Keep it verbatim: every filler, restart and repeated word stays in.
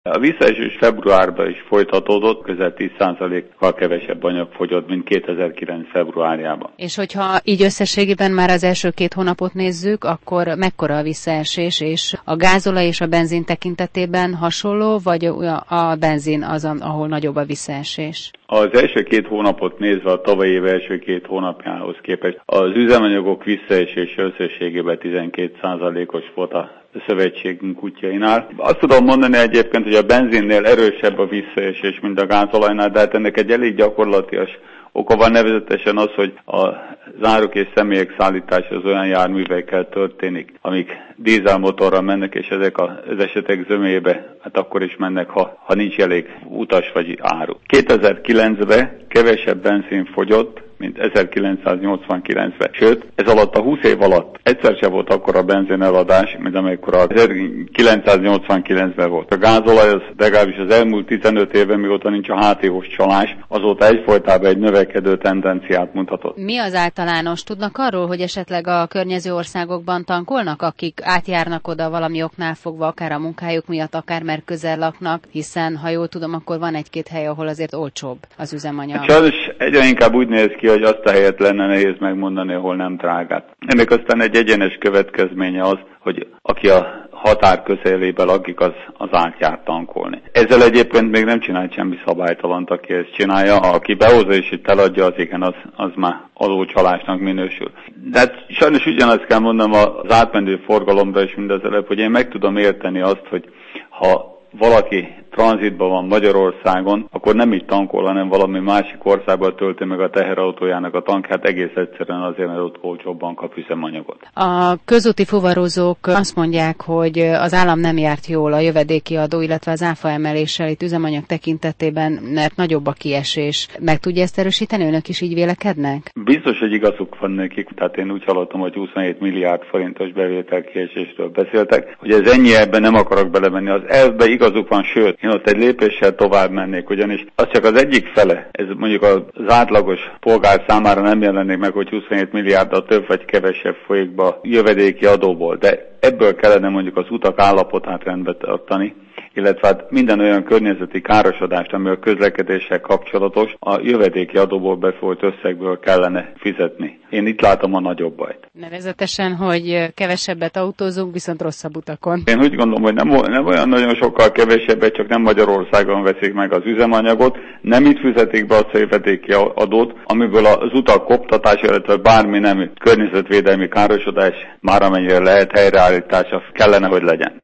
A visszaesés februárban is folytatódott, közel tíz százalékkal kevesebb anyag fogyott, mint kétezer-kilenc februárjában. És hogyha így összességében már az első két hónapot nézzük, akkor mekkora a visszaesés, és a gázolaj és a benzin tekintetében hasonló, vagy a benzin az, ahol nagyobb a visszaesés? Az első két hónapot nézve a tavalyi év első két hónapjához képest az üzemanyagok visszaesése összességében tizenkét százalékos volt a szövetségünk útjainál. Azt tudom mondani egyébként, hogy a benzinnél erősebb a visszaesés, mint a gázolajnál, de hát ennek egy elég gyakorlatias oka van, nevezetesen az, hogy az áruk és személyek szállítása az olyan járművekkel történik, amik dízelmotorral mennek, és ezek az esetek zömébe, hát akkor is mennek, ha, ha nincs elég utas vagy áru. kétezer-kilencben kevesebb benzin fogyott, mint ezerkilencszáznyolcvankilencben. Sőt, ez alatt a húsz év alatt egyszer sem volt akkor a benzin eladás, mint amikor az ezerkilencszáznyolcvankilencben volt. A gázolaj az legalábbis az elmúlt tizenöt évben, mióta nincs a há té ó-s csalás, azóta egyfolytában egy növekedő tendenciát mutatott. Mi az általános? Tudnak arról, hogy esetleg a környező országokban tankolnak, akik átjárnak oda valami oknál fogva, akár a munkájuk miatt, akár mert közel laknak, hiszen, ha jól tudom, akkor van egy-két hely, ahol azért olcsóbb az üzemanyag. Sajnos egyre inkább úgy néz ki, hogy azt a helyet lenne nehéz megmondani, ahol nem drágát. Ennek aztán egy egyenes következménye az, hogy aki a határ közelében lakik, az, az átjár tankolni. Ezzel egyébként még nem csinált semmi szabálytalant, aki ezt csinálja. Aki behozza és itt eladja, az igen, az, az már adócsalásnak minősül. De hát sajnos ugyanazt kell mondanom az átmenő forgalomra is mindez előbb, hogy én meg tudom érteni azt, hogy ha valaki tranzitban van Magyarországon, akkor nem így tankol, hanem valami másik országban tölti meg a teherautójának a tankját, egész egyszerűen azért, mert ott olcsóbban kap üzemanyagot. A közúti fuvarozók azt mondják, hogy az állam nem járt jól a jövedéki adó, illetve az áfa emeléssel itt üzemanyag tekintetében, mert nagyobb a kiesés. Meg tudja ezt erősíteni? Önök is így vélekednek? Biztos, hogy igazuk van nekik, tehát én úgy hallottam, hogy huszonhét milliárd forintos bevételkiesésről beszéltek, hogy ez ennyi, ebben nem akarok belemenni. Az elvben igazuk van, sőt, én ott egy lépéssel tovább mennék, ugyanis az csak az egyik fele, ez mondjuk az átlagos polgár számára nem jelenik meg, hogy huszonhét milliárddal több vagy kevesebb folyik be jövedéki adóból, de ebből kellene mondjuk az utak állapotát rendbe tartani, illetve hát minden olyan környezeti károsodást, ami a közlekedéssel kapcsolatos, a jövedéki adóból befolyt összegből kellene fizetni. Én itt látom a nagyobb bajt. Nevezetesen, hogy kevesebbet autózunk, viszont rosszabb utakon. Én úgy gondolom, hogy nem, nem olyan nagyon sokkal kevesebbet, csak nem Magyarországon veszik meg az üzemanyagot, nem itt fizetik be a jövedéki adót, amiből az utak koptatása, illetve bármi nem környezetvédelmi károsodás már amennyire lehet helyreállítása kellene, hogy legyen.